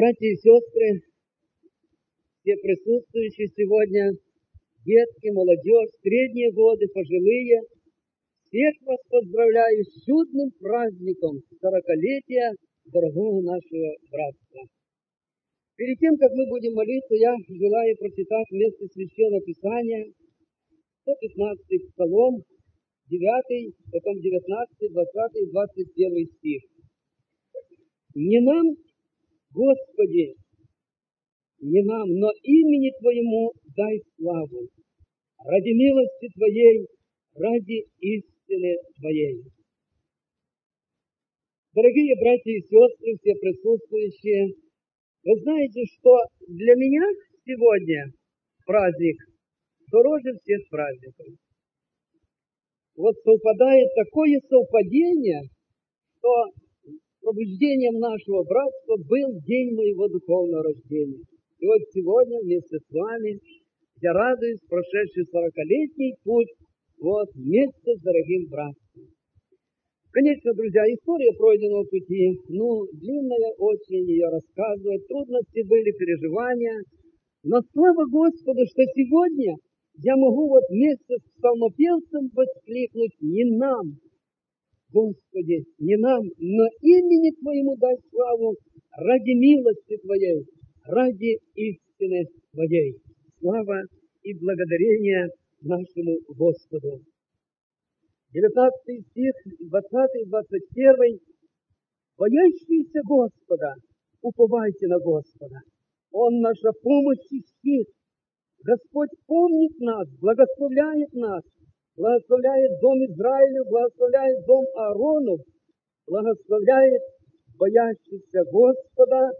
Братья и сестры, все присутствующие сегодня, детки, молодежь, средние годы, пожилые, всех вас поздравляю с чудным праздником 40-летия дорогого нашего братства. Перед тем, как мы будем молиться, я желаю прочитать место Священного Писания, 115-й Псалом, 9, потом 19, 20 и 21 стих. «Не нам, Господи, не нам, но имени Твоему дай славу, ради милости Твоей, ради истины Твоей». Дорогие братья и сестры, все присутствующие, вы знаете, что для меня сегодня праздник дороже всех праздников. Вот совпадает такое совпадение, что пробуждением нашего братства был день моего духовного рождения. И вот сегодня вместе с вами я радуюсь прошедший 40-летний путь вот вместе с дорогим братством. Конечно, друзья, история пройденного пути, длинная очень, ее рассказывать, трудности были, переживания. Но слава Господу, что сегодня я могу вот вместе с псалмопевцем воскликнуть: не нам, Господи, не нам, но имени Твоему дай славу, ради милости Твоей, ради истины Твоей. Слава и благодарение нашему Господу. 19 стих, 20 и 21. «Боящиеся Господа, уповайте на Господа. Он наша помощь и щит. Господь помнит нас, благословляет дом Израилю, благословляет дом Аарону, благословляет боящихся Господа,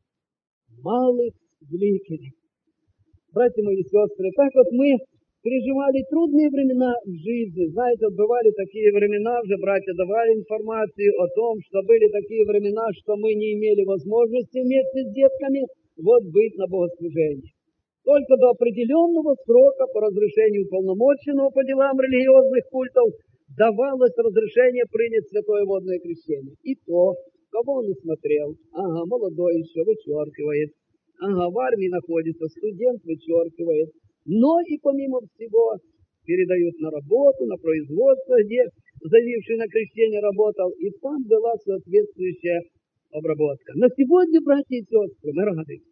малых великими». Братья мои и сестры, так вот мы переживали трудные времена в жизни. Знаете, бывали такие времена, уже братья давали информацию о том, что были такие времена, что мы не имели возможности вместе с детками быть на богослужении. Только до определенного срока по разрешению уполномоченного по делам религиозных культов давалось разрешение принять святое водное крещение. И то, кого он усмотрел, молодой еще, вычеркивает, в армии находится, студент, вычеркивает. Но и помимо всего передают на работу, на производство, где заявивший на крещение работал, и там была соответствующая обработка. Но сегодня, братья и сестры, мы радуемся.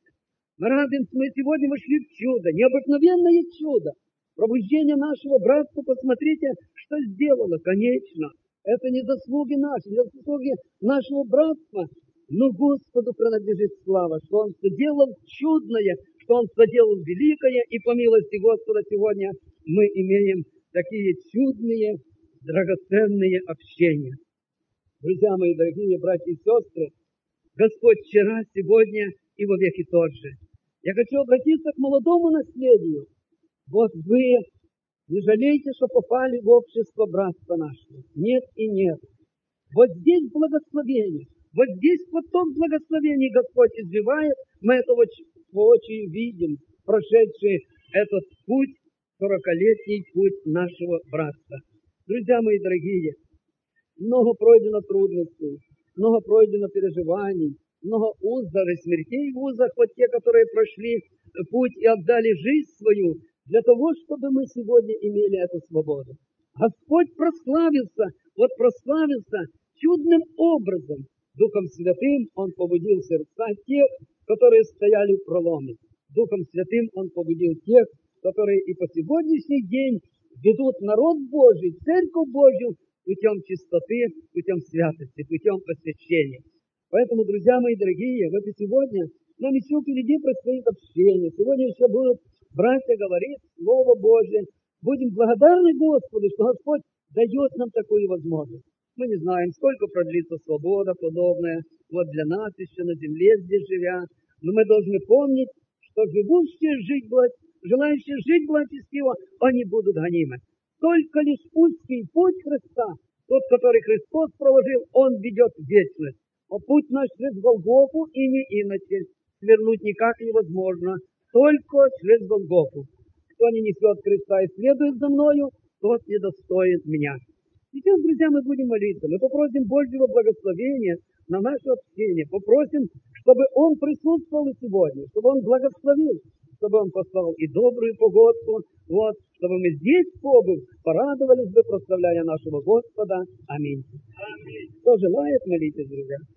Мы сегодня вошли в чудо, необыкновенное чудо. Пробуждение нашего братства, посмотрите, что сделало. Конечно, это не заслуги наши, не заслуги нашего братства, но Господу принадлежит слава, что Он сделал чудное, что Он соделал великое, и по милости Господа сегодня мы имеем такие чудные, драгоценные общения. Друзья мои, дорогие братья и сестры, Господь вчера, сегодня и во веки тот же. Я хочу обратиться к молодому наследию. Вот вы не жалейте, что попали в общество братства нашего. Нет и нет. Вот здесь благословение. Вот здесь поток благословений Господь изливает. Мы это воочию видим, прошедший этот путь, 40-летний путь нашего братства. Друзья мои дорогие, много пройдено трудностей, много пройдено переживаний, много уз, даже смертей в узах, вот те, которые прошли путь и отдали жизнь свою, для того, чтобы мы сегодня имели эту свободу. Господь прославился чудным образом. Духом Святым Он побудил сердца тех, которые стояли в проломе. Духом Святым Он побудил тех, которые и по сегодняшний день ведут народ Божий, Церковь Божью путем чистоты, путем святости, путем посвящения. Поэтому, друзья мои дорогие, вот и сегодня нам еще впереди предстоит общение. Сегодня еще будут братья говорить Слово Божие. Будем благодарны Господу, что Господь дает нам такую возможность. Мы не знаем, сколько продлится свобода подобная, для нас еще на земле здесь живя. Но мы должны помнить, что желающие жить благочестиво, они будут гонимы. Только лишь узкий путь Христа, тот, который Христос проложил, Он ведет в вечность. А путь наш через Голгофу и не иначе. Свернуть никак невозможно, только через Голгофу. Кто не несет креста и следует за мною, тот недостоин меня. Сейчас, друзья, мы будем молиться. Мы попросим Божьего благословения на наше общение. Попросим, чтобы Он присутствовал и сегодня, чтобы Он благословил, чтобы Он послал и добрую погодку, вот, чтобы мы здесь, побыв, порадовались бы, прославляя нашего Господа. Аминь. Кто желает, молитесь, друзья.